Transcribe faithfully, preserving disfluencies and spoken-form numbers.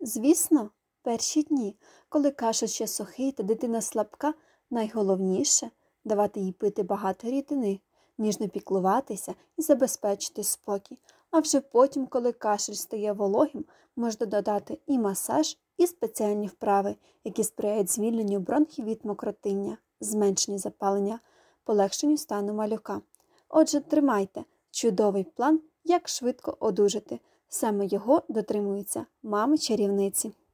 Звісно, перші дні, коли кашель ще сухий та дитина слабка, найголовніше – давати їй пити багато рідини, ніжно піклуватися і забезпечити спокій. А вже потім, коли кашель стає вологим, можна додати і масаж, і спеціальні вправи, які сприяють звільненню бронхів від мокротиння, зменшенню запалення, полегшенню стану малюка. Отже, тримайте чудовий план, як швидко одужати. Саме його дотримуються мами-чарівниці.